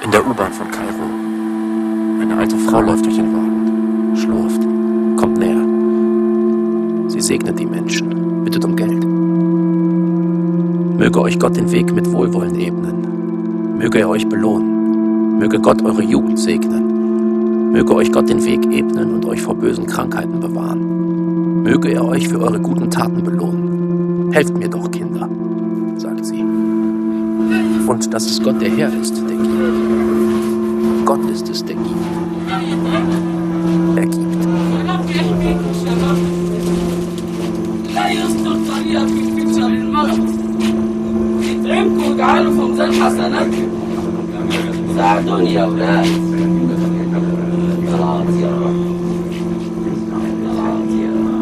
In der U-Bahn von Kairo. Eine alte Frau läuft durch den Wagen, schlurft, kommt näher. Sie segnet die Menschen, bittet um Geld. Möge euch Gott den Weg mit Wohlwollen ebnen. Möge er euch belohnen. Möge Gott eure Jugend segnen. Möge euch Gott den Weg ebnen und euch vor bösen Krankheiten bewahren. Möge er euch für eure guten Taten belohnen. Helft mir doch, Kinder, sagt sie. Und dass es Gott der Herr ist, der gibt. Gott ist es, der gibt. Er gibt. اتعبكم وجعلوا في ميزان حسناتكم ساعدوني يا اولاد خلاص يا رب خلاص يا رب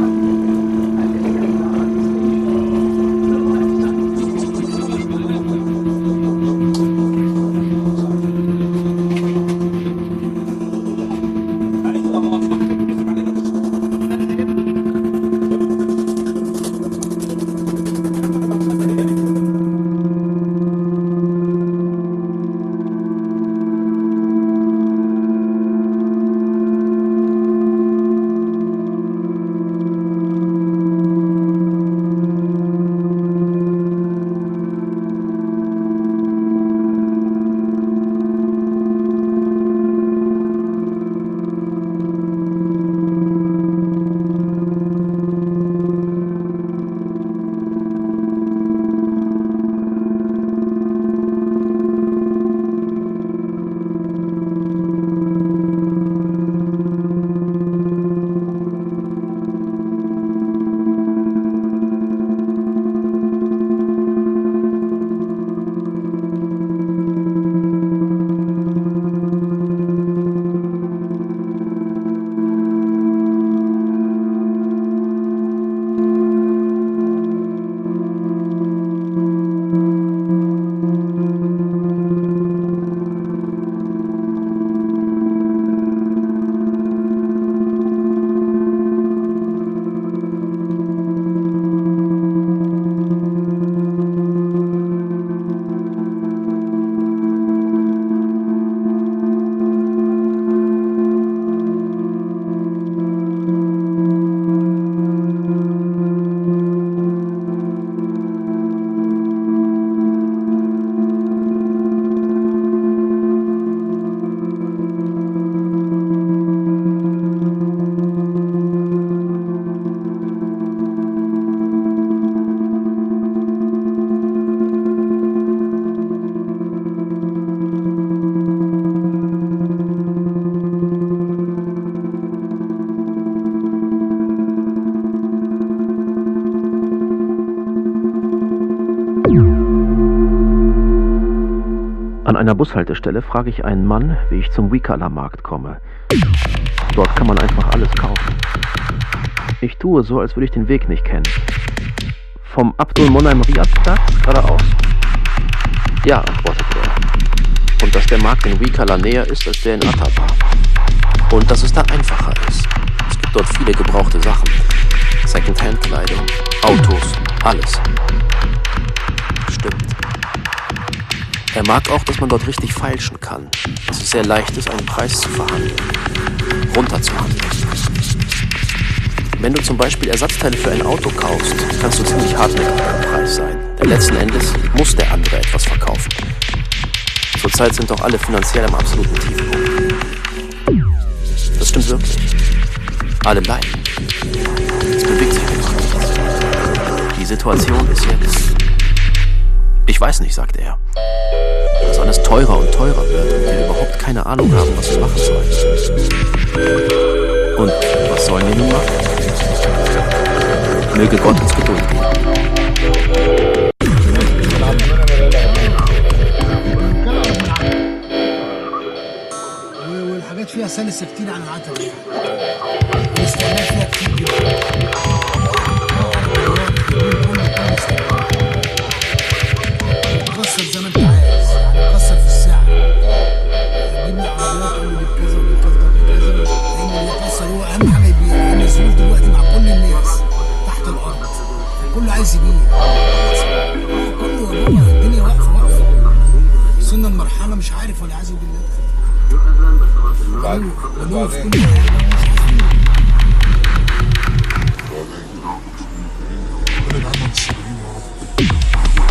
An einer Bushaltestelle frage ich einen Mann, wie ich zum Wikala-Markt komme. Dort kann man einfach alles kaufen. Ich tue so, als würde ich den Weg nicht kennen. Vom Abdul-Monaim-Riyad-Platz geradeaus. Ja, antwortet er. Und dass der Markt in Wikala näher ist als der in Attaba. Und dass es da einfacher ist. Es gibt dort viele gebrauchte Sachen. Secondhand-Kleidung, Autos, alles. Stimmt. Er mag auch, dass man dort richtig feilschen kann. Dass es sehr leicht ist, einen Preis zu verhandeln. Runterzuhandeln. Wenn du zum Beispiel Ersatzteile für ein Auto kaufst, kannst du ziemlich hartnäckig beim Preis sein. Denn letzten Endes muss der andere etwas verkaufen. Zurzeit sind doch alle finanziell am absoluten Tiefpunkt. Das stimmt wirklich. Alle leiden. Es bewegt sich einfach nichts. Die Situation ist jetzt... Ich weiß nicht, sagte er. Dass alles teurer und teurer wird und wir überhaupt keine Ahnung haben, was wir machen sollen. Und was sollen wir nun machen? Möge Gott uns Geduld geben. والحاجات فيها سلسة كتير عن العتبة الاستعمال فيها كتير جدا كسر زي ما انت عايز كسر في الساعة جيب لي عربيات قول لي بكذا وبكذا وبكذا لأن اللي يكسر هو أهم حاجة يبيع لأن الظروف دلوقتي مع كل الناس تحت الأرض كله عايز يبيع كله الدنيا واقفة وصلنا لمرحلة مش عارف ولا عايز بالله غلو في كل حاجة مش عارفين. ربنا يبعدنا عن الصالحين يا رب.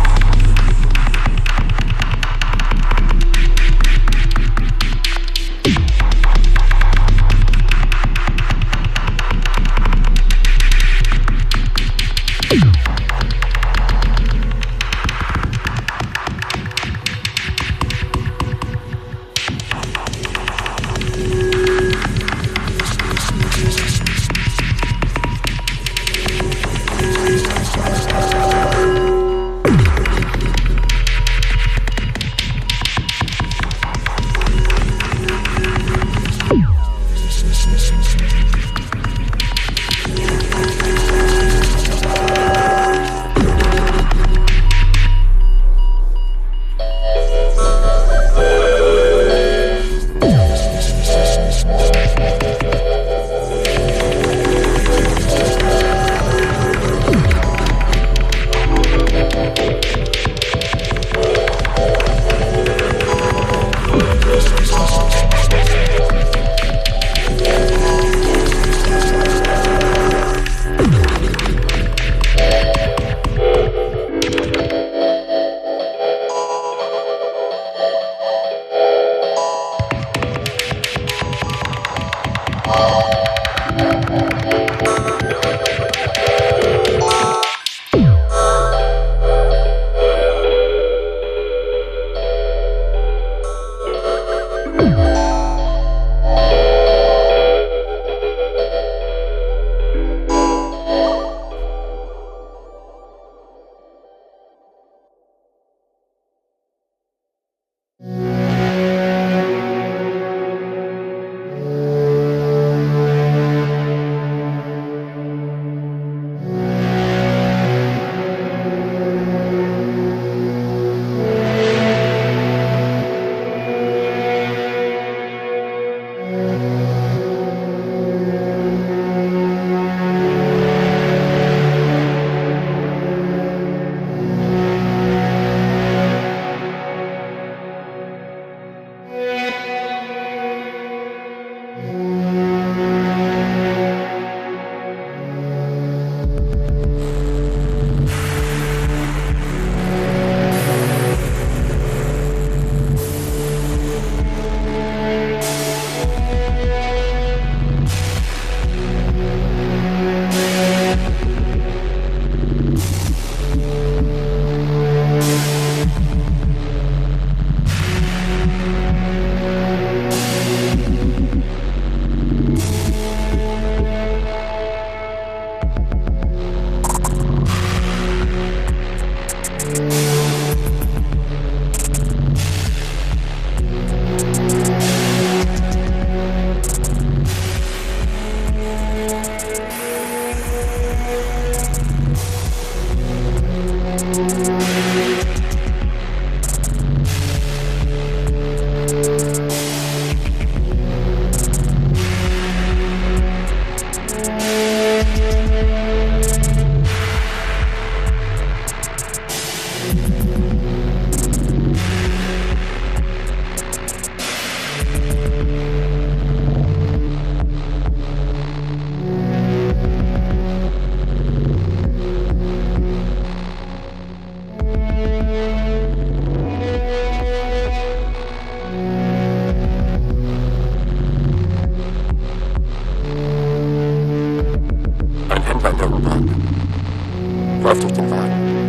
läuft durch den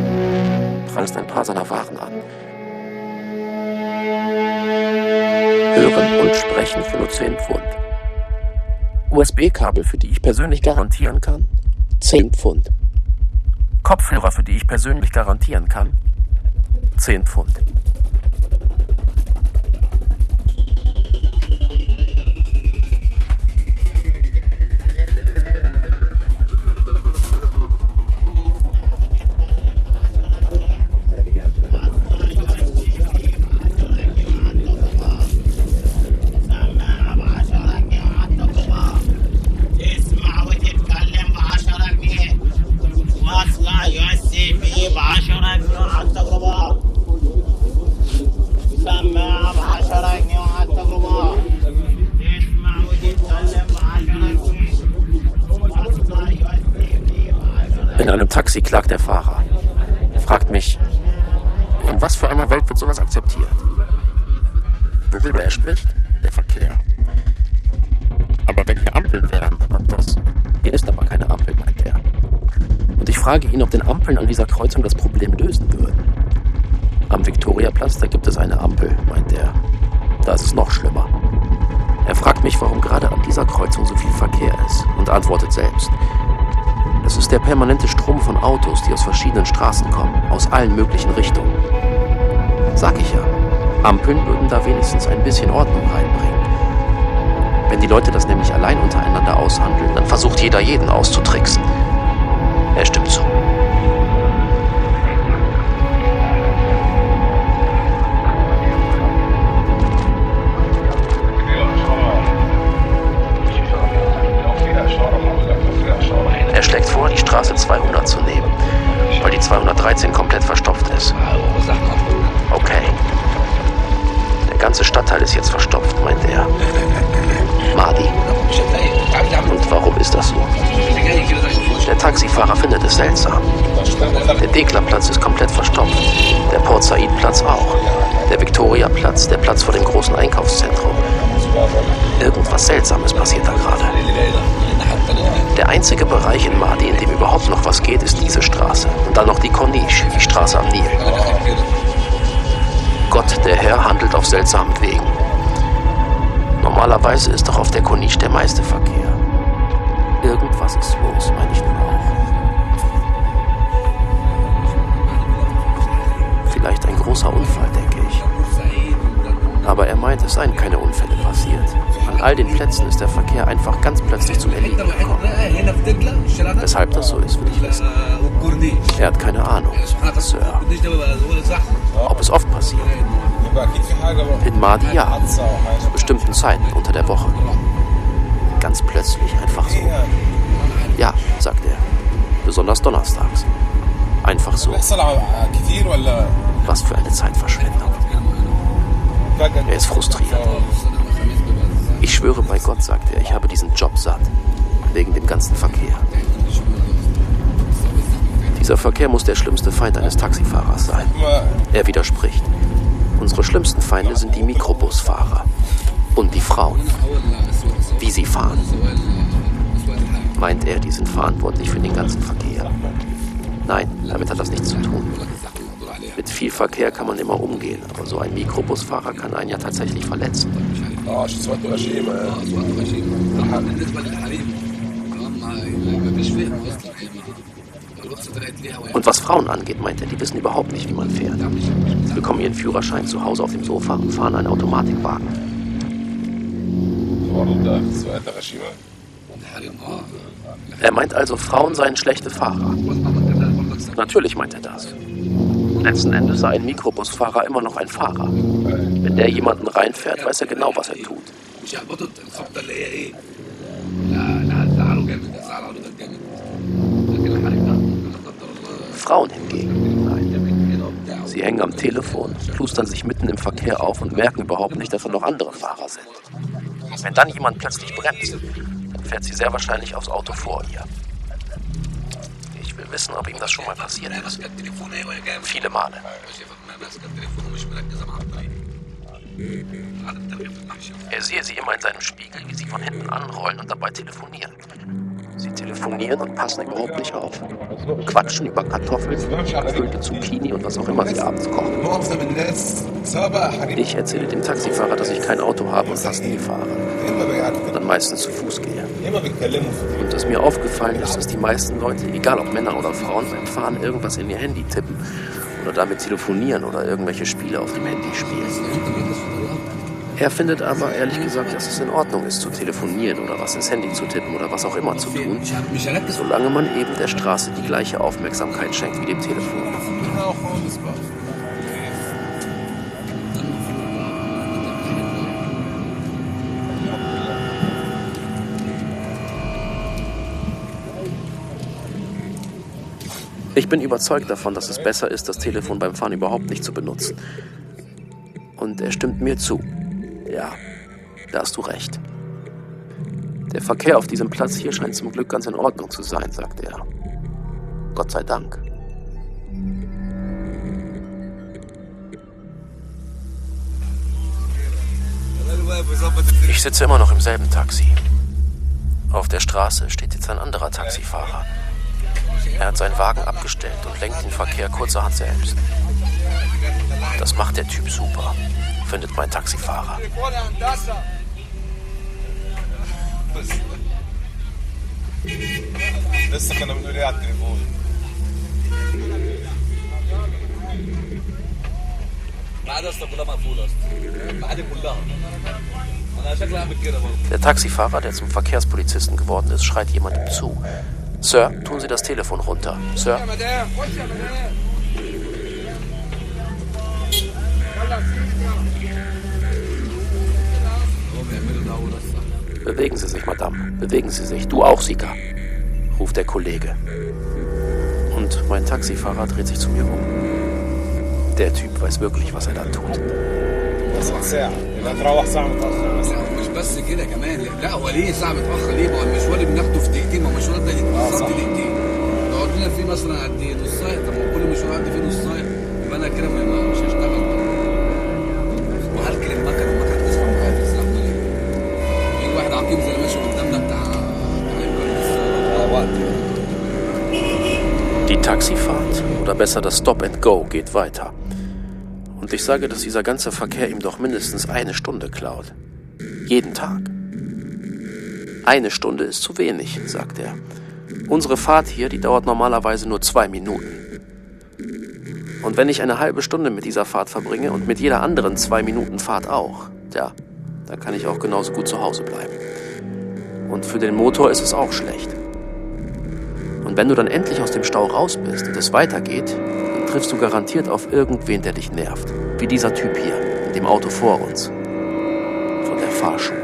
Wagen, preist ein paar seiner Waren an. Hören und sprechen für nur 10 Pfund. USB-Kabel, für die ich persönlich garantieren kann, 10 Pfund. Kopfhörer, für die ich persönlich garantieren kann, 10 Pfund. In einem Taxi klagt der Fahrer. Fragt mich, in was für einer Welt wird sowas akzeptiert? Worüber er spricht? Der Verkehr. Aber wenn hier Ampeln wären, dann das. Hier ist aber keine Ampel, meint er. Und ich frage ihn, ob denn Ampeln an dieser Kreuzung das Problem lösen würden. Am Viktoriaplatz, da gibt es eine Ampel, meint er. Da ist es noch schlimmer. Er fragt mich, warum gerade an dieser Kreuzung so viel Verkehr ist und antwortet selbst. Das ist der permanente Strom von Autos, die aus verschiedenen Straßen kommen, aus allen möglichen Richtungen. Sag ich ja, Ampeln würden da wenigstens ein bisschen Ordnung reinbringen. Wenn die Leute das nämlich allein untereinander aushandeln, dann versucht jeder jeden auszutricksen. Er stimmt zu. Er schlägt vor, die Straße 200 zu nehmen, weil die 213 komplett verstopft ist. Okay. Der ganze Stadtteil ist jetzt verstopft, meint er. Mahdi. Und warum ist das so? Der Taxifahrer findet es seltsam. Der Deklerplatz ist komplett verstopft. Der Port Said-Platz auch. Der Viktoriaplatz, der Platz vor dem großen Einkaufszentrum. Irgendwas Seltsames passiert da gerade. Der einzige Bereich in Mahdi, in dem überhaupt noch was geht, ist diese Straße. Und dann noch die Corniche, die Straße am Nil. Gott, der Herr, handelt auf seltsamen Wegen. Normalerweise ist doch auf der Corniche der meiste Verkehr. Irgendwas ist los, meine ich nun auch. Vielleicht ein großer Unfall, denke ich. Aber er meint, es seien keine Unfälle passiert. An all den Plätzen ist der Verkehr einfach ganz plötzlich zum Erliegen gekommen. Weshalb das so ist, will ich wissen. Er hat keine Ahnung, Sir. Ob es oft passiert? In Mahdi ja. Zu bestimmten Zeiten unter der Woche. Ganz plötzlich, einfach so. Ja, sagt er. Besonders donnerstags. Einfach so. Was für eine Zeitverschwendung. Er ist frustriert. Ich schwöre bei Gott, sagt er, ich habe diesen Job satt. Wegen dem ganzen Verkehr. Dieser Verkehr muss der schlimmste Feind eines Taxifahrers sein. Er widerspricht. Unsere schlimmsten Feinde sind die Mikrobusfahrer. Und die Frauen. Wie sie fahren. Meint er, die sind verantwortlich für den ganzen Verkehr. Nein, damit hat das nichts zu tun. Mit viel Verkehr kann man immer umgehen, aber so ein Mikrobusfahrer kann einen ja tatsächlich verletzen. Und was Frauen angeht, meint er, die wissen überhaupt nicht, wie man fährt. Sie bekommen ihren Führerschein zu Hause auf dem Sofa und fahren einen Automatikwagen. Er meint also, Frauen seien schlechte Fahrer. Natürlich meint er das. Letzten Endes sei ein Mikrobusfahrer immer noch ein Fahrer. Wenn der jemanden reinfährt, weiß er genau, was er tut. Frauen hingegen, nein. Sie hängen am Telefon, plustern sich mitten im Verkehr auf und merken überhaupt nicht, dass da noch andere Fahrer sind. Wenn dann jemand plötzlich bremst, dann fährt sie sehr wahrscheinlich aufs Auto vor ihr. Ich will wissen, ob ihm das schon mal passiert ist. Viele Male. Er sehe sie immer in seinem Spiegel, wie sie von hinten anrollen und dabei telefonieren. Sie telefonieren und passen überhaupt nicht auf. Quatschen über Kartoffeln, gefüllte Zucchini und was auch immer sie abends kochen. Ich erzähle dem Taxifahrer, dass ich kein Auto habe und fast nie fahre. Und dann meistens zu Fuß gehe. Und dass mir aufgefallen ist, dass die meisten Leute, egal ob Männer oder Frauen, beim Fahren irgendwas in ihr Handy tippen oder damit telefonieren oder irgendwelche Spiele auf dem Handy spielen. Er findet aber, ehrlich gesagt, dass es in Ordnung ist, zu telefonieren oder was ins Handy zu tippen oder was auch immer zu tun, solange man eben der Straße die gleiche Aufmerksamkeit schenkt wie dem Telefon. Ich bin überzeugt davon, dass es besser ist, das Telefon beim Fahren überhaupt nicht zu benutzen. Und er stimmt mir zu. Ja, da hast du recht. Der Verkehr auf diesem Platz hier scheint zum Glück ganz in Ordnung zu sein, sagt er. Gott sei Dank. Ich sitze immer noch im selben Taxi. Auf der Straße steht jetzt ein anderer Taxifahrer. Er hat seinen Wagen abgestellt und lenkt den Verkehr kurzerhand selbst. Das macht der Typ super, findet mein Taxifahrer. Der Taxifahrer, der zum Verkehrspolizisten geworden ist, schreit jemandem zu. Sir, tun Sie das Telefon runter. Sir. Bewegen Sie sich, Madame. Bewegen Sie sich. Du auch, Sika, ruft der Kollege. Und mein Taxifahrer dreht sich zu mir um. Der Typ weiß wirklich, was er da tut. مش بس كده كمان، لا هو ليه ساعة متأخر ليه؟ ما هو المشوار اللي بناخده في دقيقتين، ما هو المشوار ده بالظبط دقيقتين. نقعد لنا فيه مثلا قد ايه؟ نص ساعة، طب ما كل مشوار قد فيه نص ساعة، يبقى أنا كده مش هشتغل بقى. وهركن المكنة تسمع معايا في الزحمة ليه؟ يجي واحد عقيم زي اللي ماشي قدامنا بتاع وقت. Die Taxifahrt, oder besser das Stop and Go, geht weiter. Und ich sage, dass dieser ganze Verkehr ihm doch mindestens 1 Stunde klaut. Jeden Tag. 1 Stunde ist zu wenig, sagt er. Unsere Fahrt hier, die dauert normalerweise nur 2 Minuten. Und wenn ich eine halbe Stunde mit dieser Fahrt verbringe und mit jeder anderen 2 Minuten Fahrt auch, ja, dann kann ich auch genauso gut zu Hause bleiben. Und für den Motor ist es auch schlecht. Und wenn du dann endlich aus dem Stau raus bist und es weitergeht, dann triffst du garantiert auf irgendwen, der dich nervt. Wie dieser Typ hier, in dem Auto vor uns. Von der Fahrschule.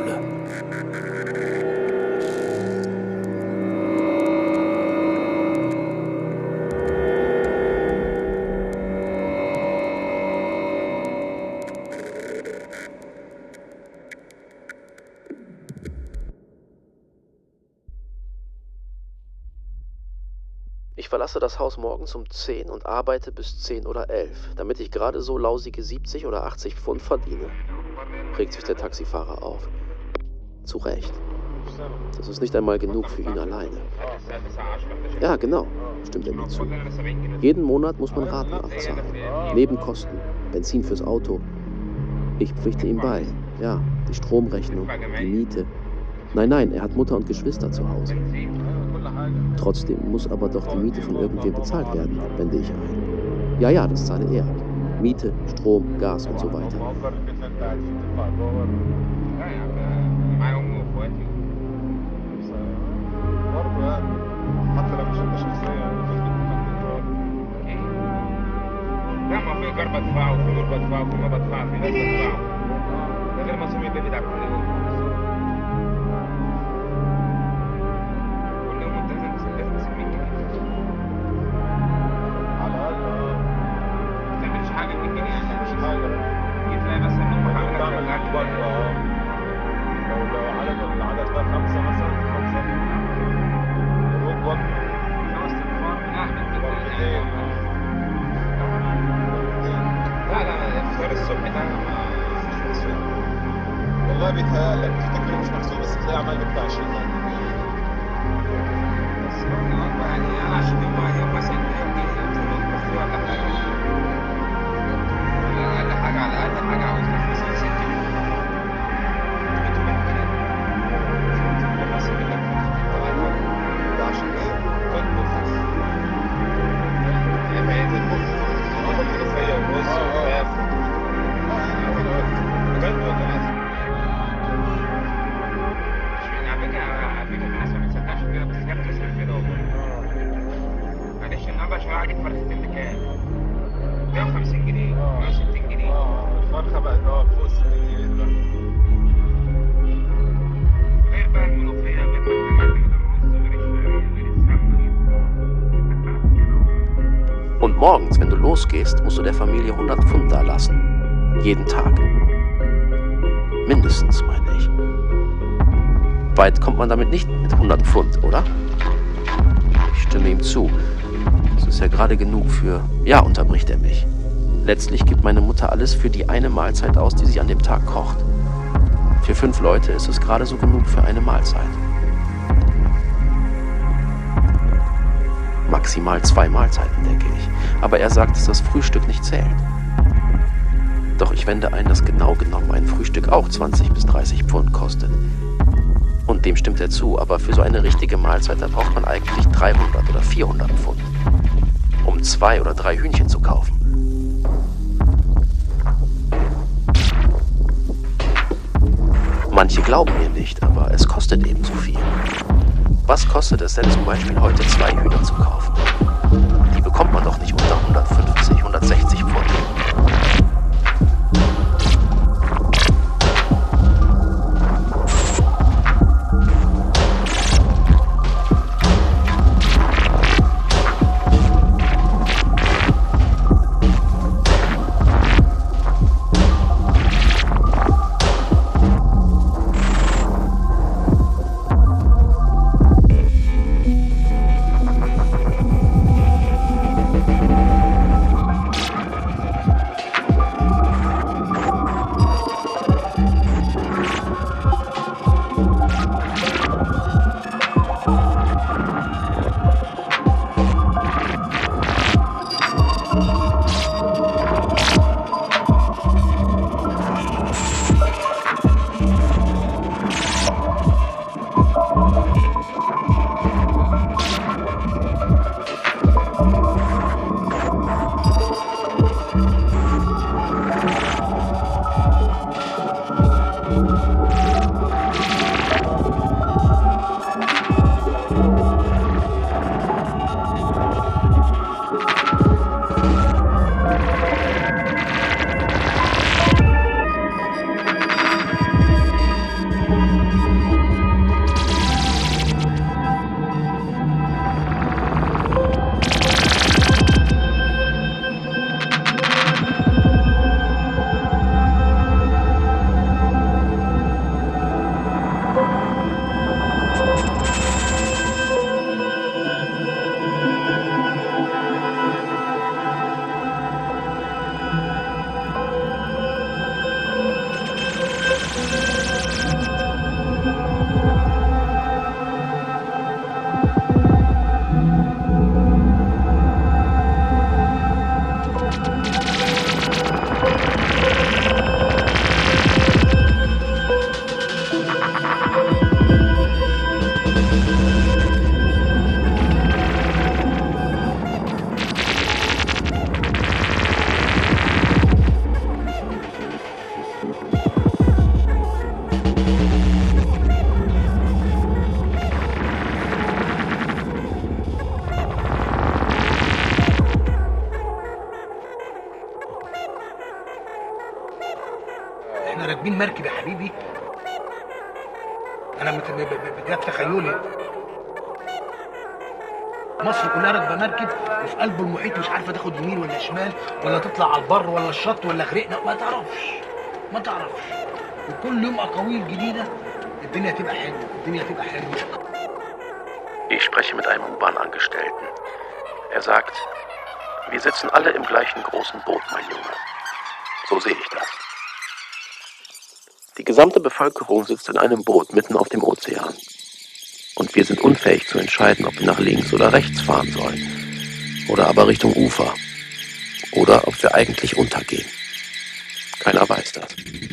Ich verlasse das Haus morgens um 10 und arbeite bis 10 oder 11, damit ich gerade so lausige 70 oder 80 Pfund verdiene. Regt sich der Taxifahrer auf. Zu Recht. Das ist nicht einmal genug für ihn alleine. Ja, genau, stimmt er mir zu. Jeden Monat muss man Raten abzahlen. Nebenkosten, Benzin fürs Auto. Ich pflichte ihm bei. Ja, die Stromrechnung, die Miete. Nein, er hat Mutter und Geschwister zu Hause. Trotzdem muss aber doch die Miete von irgendwem bezahlt werden, wende ich ein. Ja, das zahle er. Miete, Strom, Gas und so weiter. والله بيتهيألك تفتكره مش محسوب بس تلاقي عمال بتاع 20 بس يعني انا عشان يوم مثلا ولا حاجه على اقل حاجه عاوز مثلا 60 ده عشان ايه؟ كان مرخص يا ما ينزل مرخص كفايه ورز وفراخ بجد ولا عادي فرخة اللي كان 150 جنيه 160 جنيه الفرخة بقت فوق 60 جنيه دلوقتي غير بقى الملوخية غير السمنة. Und morgens, wenn du losgehst, musst du der Familie 100 Pfund da lassen. Jeden Tag. Mindestens, meine ich. Weit kommt man damit nicht mit 100 Pfund, oder? Ich stimme ihm zu. gerade genug für... Ja, unterbricht er mich. Letztlich gibt meine Mutter alles für die eine Mahlzeit aus, die sie an dem Tag kocht. Für 5 Leute ist es gerade so genug für eine Mahlzeit. Maximal 2 Mahlzeiten, denke ich. Aber er sagt, dass das Frühstück nicht zählt. Doch ich wende ein, dass genau genommen ein Frühstück auch 20 bis 30 Pfund kostet. Und dem stimmt er zu, aber für so eine richtige Mahlzeit, da braucht man eigentlich 300 oder 400 Pfund, um 2 oder 3 Hühnchen zu kaufen. Manche glauben mir nicht, aber es kostet eben so viel. Was kostet es denn zum Beispiel heute 2 Hühner zu kaufen? Die bekommt man doch nicht unter 150, 160 Pfund. احنا راكبين مركب يا حبيبي. انا بجد تخيلي مصر كلها راكبه مركب وفي قلب المحيط، مش عارفه تاخد يمين ولا شمال ولا تطلع على البر ولا الشط ولا غرقنا، ما تعرفش. وكل يوم اقاويل جديده. الدنيا تبقى حلوه. Ich spreche mit einem U-Bahn-Angestellten. Er sagt, wir sitzen alle im gleichen großen Boot, mein Junge. So sehe ich das. Die gesamte Bevölkerung sitzt in einem Boot mitten auf dem Ozean. Und wir sind unfähig zu entscheiden, ob wir nach links oder rechts fahren sollen. Oder aber Richtung Ufer. Oder ob wir eigentlich untergehen. Keiner weiß das.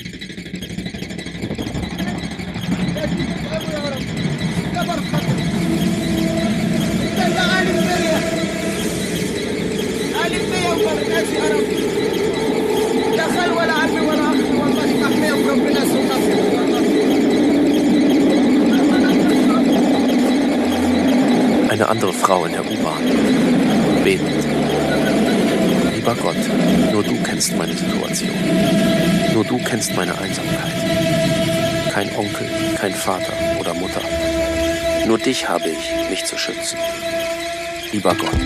Eine andere Frau in der U-Bahn, betend. Lieber Gott, nur du kennst meine Situation. Nur du kennst meine Einsamkeit. Kein Onkel, kein Vater oder Mutter. Nur dich habe ich, mich zu schützen. Lieber Gott.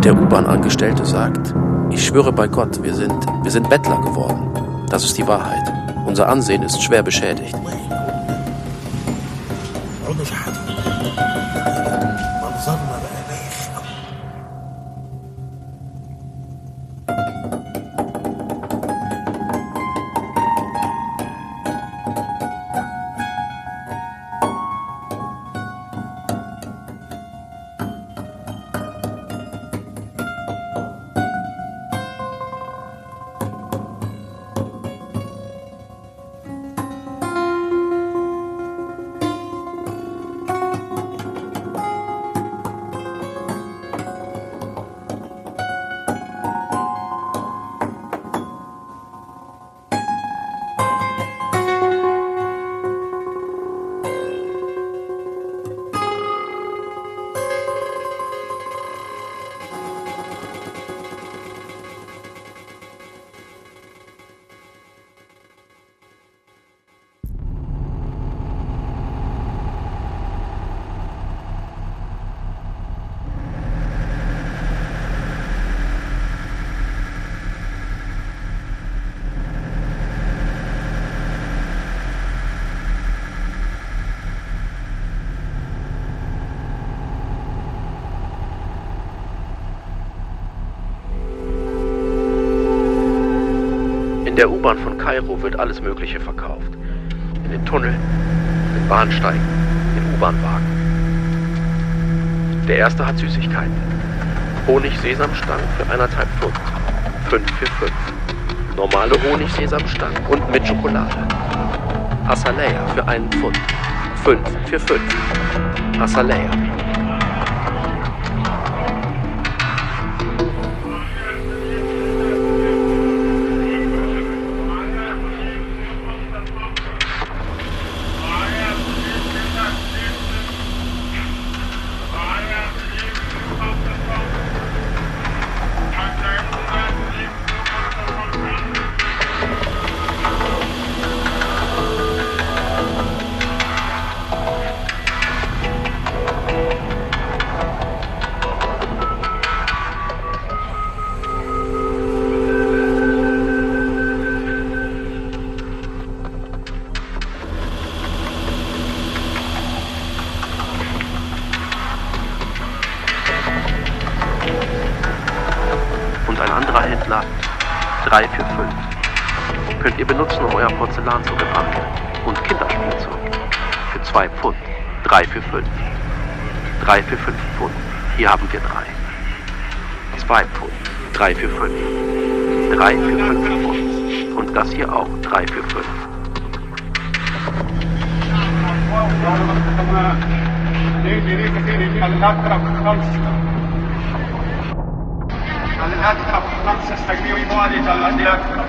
Der U-Bahn-Angestellte sagt, ich schwöre bei Gott, wir sind Bettler geworden. Das ist die Wahrheit. Unser Ansehen ist schwer beschädigt. عضو شحاته منظرنا بقى بايخ قوي. In der U-Bahn von Kairo wird alles Mögliche verkauft. In den Tunneln, in Bahnsteigen, in U-Bahn-Wagen. Der erste hat Süßigkeiten. Honig-Sesamstangen für 1,5 Pfund. 5 für 5. Normale Honig-Sesamstangen und mit Schokolade. Azalea für 1 Pfund. 5 für 5. Azalea. Anderer Händler 3 für 5. Könnt ihr benutzen, um euer Porzellan zu reparieren. Und Kinderspielzeug für 2 Pfund. 3 für 5. 3 für 5 Pfund. Hier haben wir 3. 2 Pfund. 3 für 5. 3 für 5 Pfund. Und das hier auch 3 für 5. الأكثر 5 تقريبا والد الذي أكثر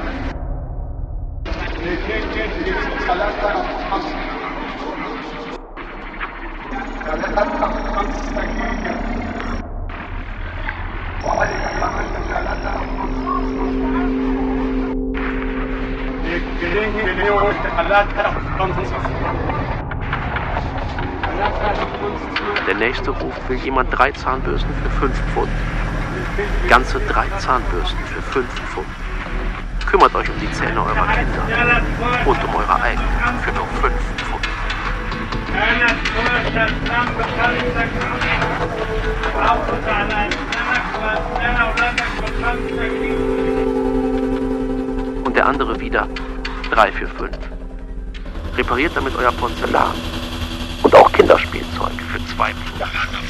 3 Der nächste ruft, will jemand 3 Zahnbürsten für 5 Pfund. Ganze 3 Zahnbürsten für 5 Pfund. Kümmert euch um die Zähne eurer Kinder und um eure eigenen für nur 5 Pfund. Und der andere wieder 3 für 5. Repariert damit euer Porzellan und auch Kinderspielzeug für 2 Pfund.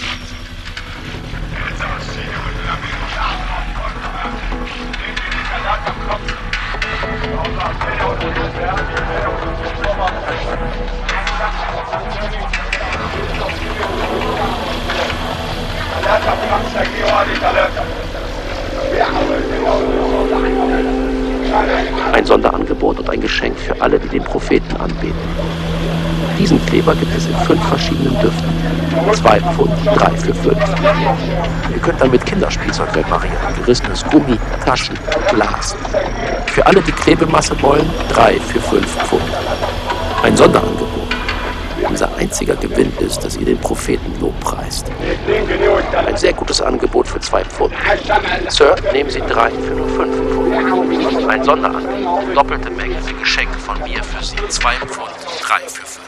Ein Sonderangebot und ein Geschenk für alle, die den Propheten anbeten. Diesen Kleber gibt es in 5 verschiedenen Düften. 2 Pfund, 3 für 5. Ihr könnt damit Kinderspielzeug reparieren. Gerissenes Gummi, Taschen, Glas. Für alle, die Klebemasse wollen, 3 für 5 Pfund. Ein Sonderangebot. unser einziger Gewinn ist, dass ihr den Propheten lobpreist. Ein sehr gutes Angebot für 2 Pfund. Sir, nehmen Sie 3 für nur 5 Pfund. Ein Sonderangebot, doppelte Menge für Geschenke von mir für Sie. 2 Pfund, 3 für 5.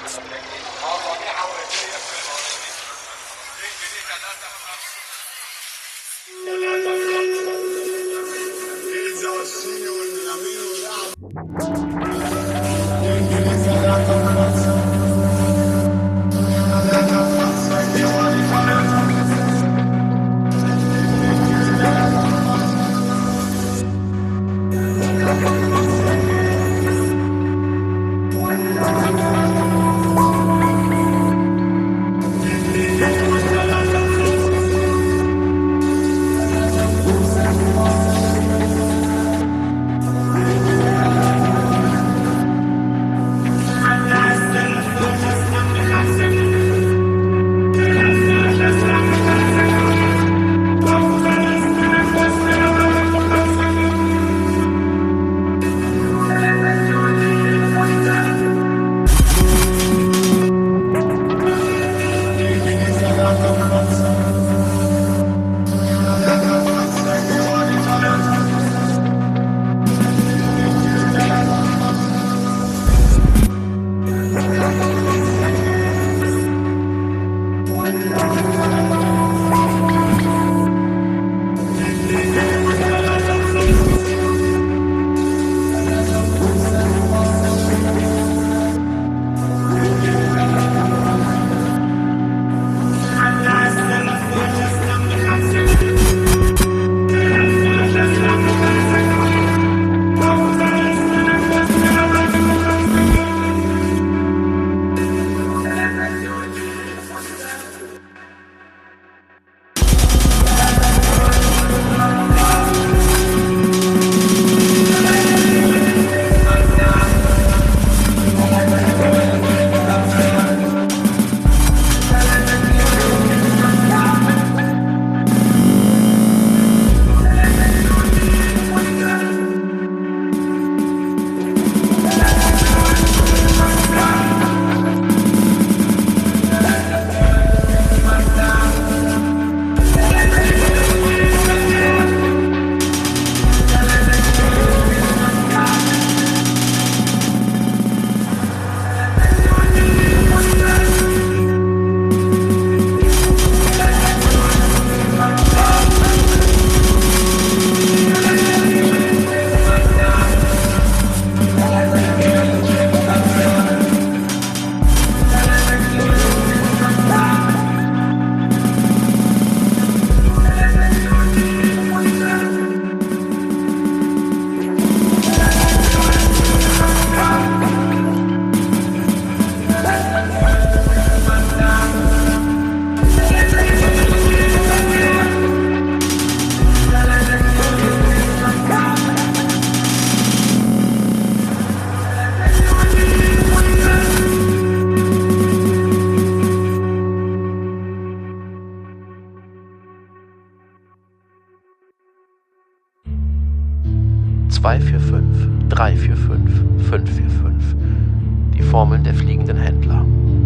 Zwei für 5, 3 für 5, 5 für 5. Die Formeln der fliegenden Händler.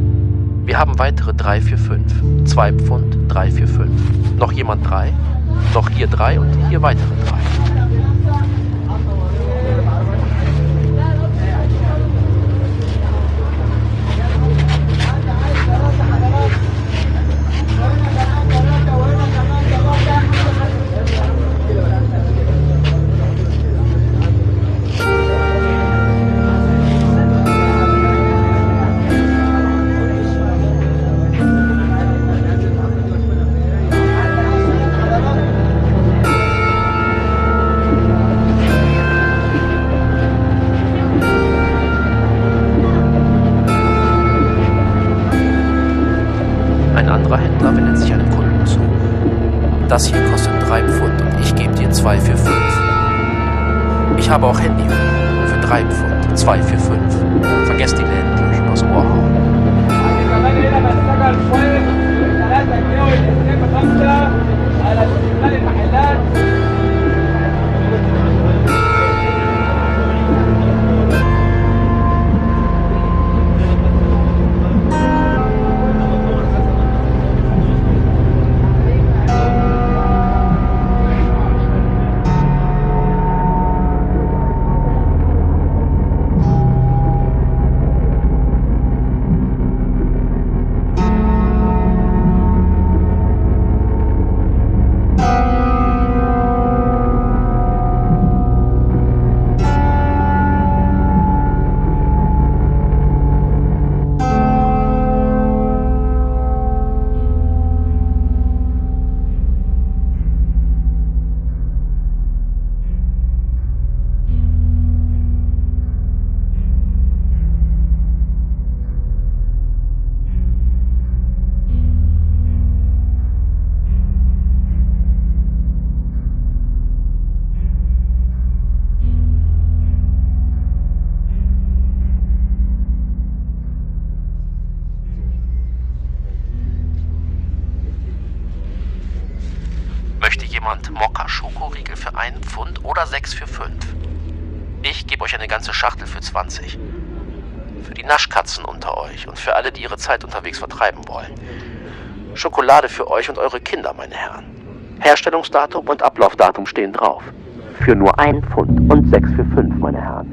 Wir haben weitere 3 für 5, 2 Pfund, 3 für 5. Noch jemand 3? Noch hier 3 und hier weitere 3. Das hier kostet 3 Pfund und ich gebe dir 2 für 5. Ich habe auch Handyhörer für 3 Pfund, 2 für 5. Vergesst die Läden, die euch übers Ohr hauen. jemand Mokka-Schokoriegel für 1 Pfund oder 6 für 5? Ich gebe euch eine ganze Schachtel für 20. Für die Naschkatzen unter euch und für alle, die ihre Zeit unterwegs vertreiben wollen. Schokolade für euch und eure Kinder, meine Herren. Herstellungsdatum und Ablaufdatum stehen drauf. Für nur 1 Pfund und 6 für 5, meine Herren.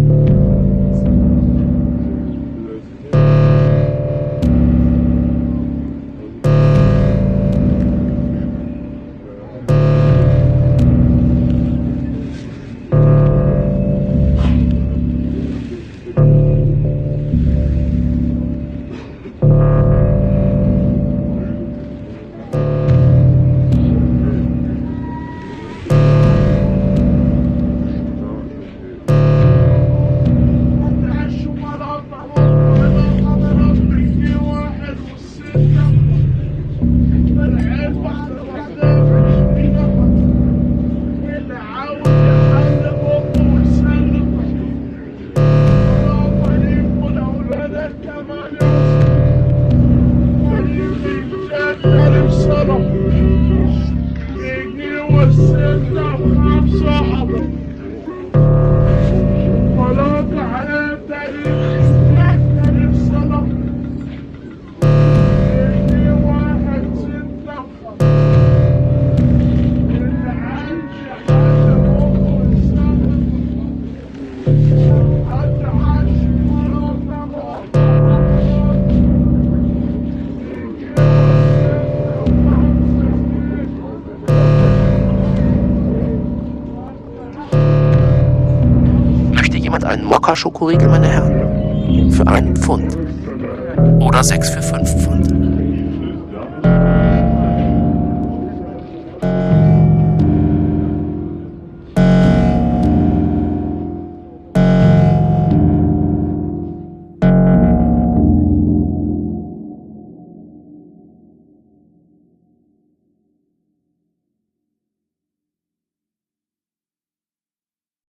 Einen Mokka-Schokoriegel, meine Herren? Für 1 Pfund. Oder 6 für 5 Pfund.